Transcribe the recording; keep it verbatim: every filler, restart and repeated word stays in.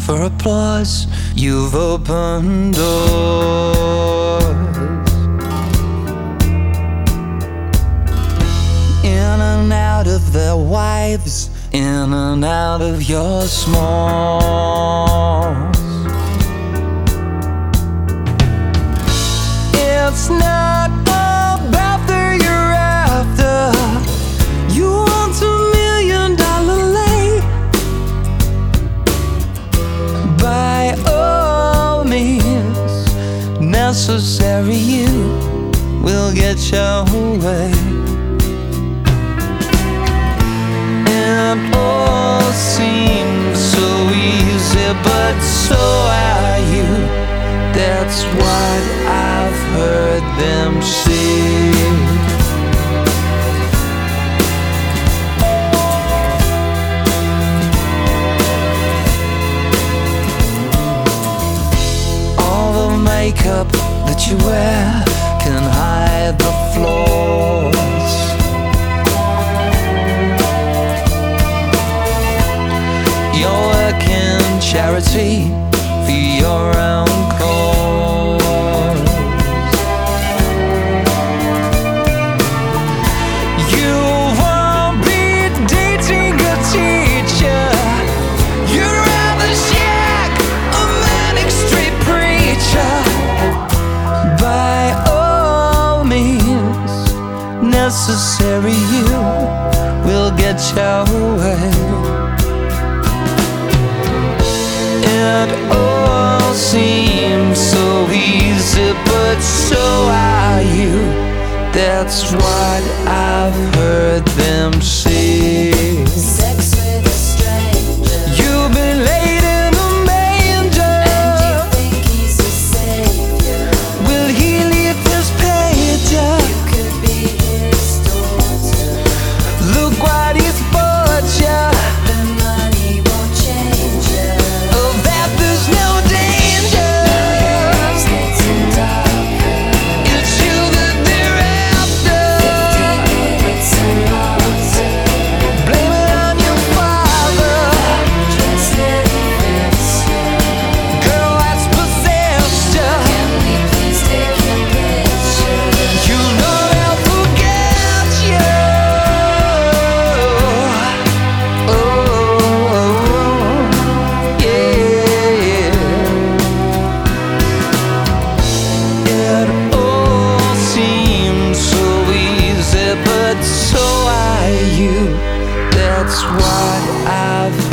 for applause. You've opened doors. In and out of their wives, in and out of your smalls. It's not about the you're after. You want a million dollar lay. By all means necessary, you will get your way. It all seems so easy, but so are you. That's what I've heard them say. All the makeup that you wear can hide the flaws. You're working charity for your own cause. You won't be dating a teacher. You'd rather shag a manic street preacher. By all means necessary, you will get your way. It all seems so easy, but so are you. That's what I've heard them say. Sex with a stranger. You've been laid in a manger, And you think he's a savior. will he leave this pager? You could be his daughter. Look what he's bought ya. The money won't change you. Of that there's no danger. It's getting darker. It's you that they're after. It's a monster. Blame it on your father. Just let it fix you. Girl, that's possessed ya. Can we please take a picture? You know they'll forget you. Oh, yeah. It all seems so easy, but so are you. That's what I've